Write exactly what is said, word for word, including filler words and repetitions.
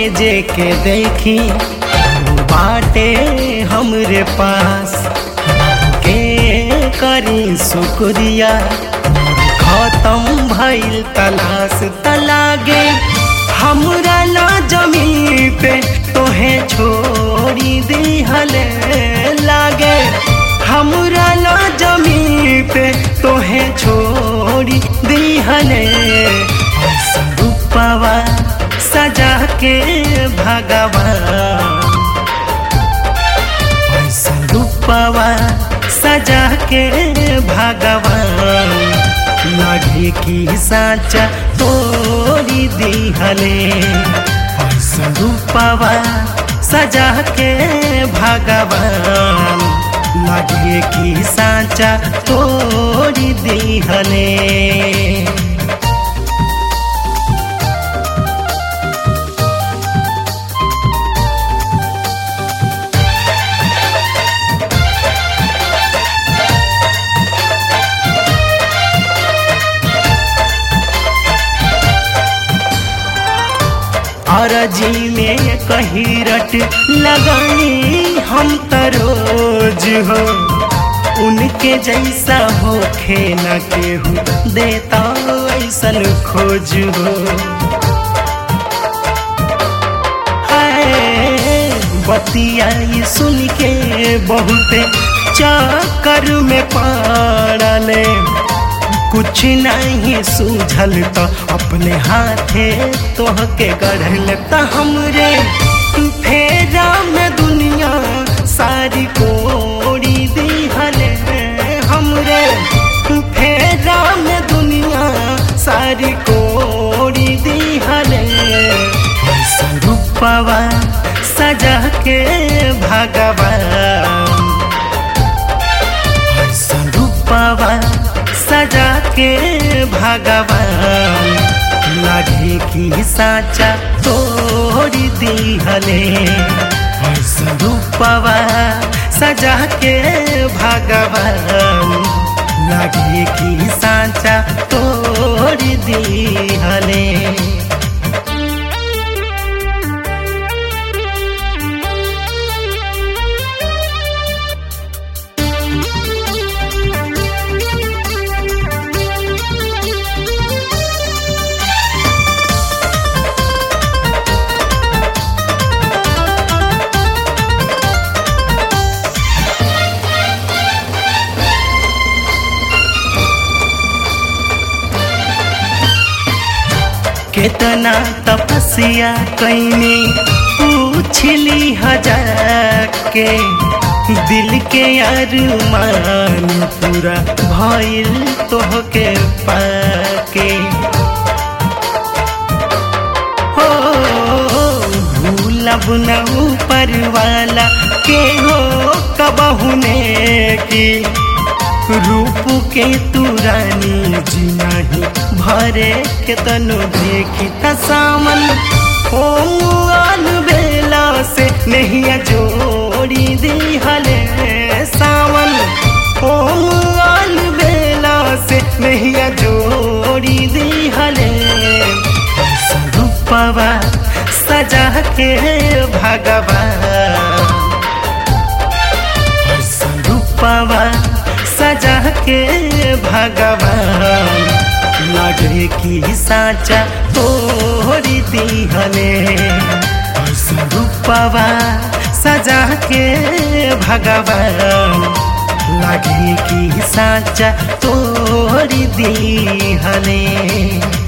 जे के देखी बाटे हमरे पास के करी शुक्रिया खत्म भइल तलाश तलागे हमरा ला जमीन पे तोहे छोड़ी दिहले लागे हमरा ला जमीन पे तोहे छोड़ी दिहले रूपवा सजा के भगवान रूपवा सजा के भगवान लागे की साचा तोड़ी दिहले रूपवा सजा के भगवान लागे की साचा तोड़ी दिहले। अरजी में कही रट लगाई हम तरोज हो उनके जैसा होखे न केहू देता ऐसन खोज हो। बतिया सुन के बहुते चक्कर में पड़ले कुछ नहीं सूझल तो अपने हाथे तोहके गढ़ल त हमरे फेरा में दुनिया सारी कोड़ी दिहले हमरे फेरा में दुनिया सारी कोड़ी दिहले रूपवा सजा के भगवान रूपवा सजा के भगवान लागे की साचा तोड़ी दिहले रूपवा सजा के भगवान लागे की साचा तोड़ी दिहले। कितना तपस्या कैनी पूछली हजार के दिल के अरमान पूरा भइल तोहके पाके हो भूलब न ऊपर वाला के हो कबहू ने की रूप के तू रानी जी नहीं भरे के तनु देखी त सामन ओन बेला से नहीं जोड़ी दिहले सावन ओन बेला से नहीं जोड़ी दिहले रूपवा सजा के भगवान रूपवा सजा के भगवान लागे की साचा तोड़ी दिहले रूपवा सजा के भगवान लागे की साचा तोड़ी दिहले।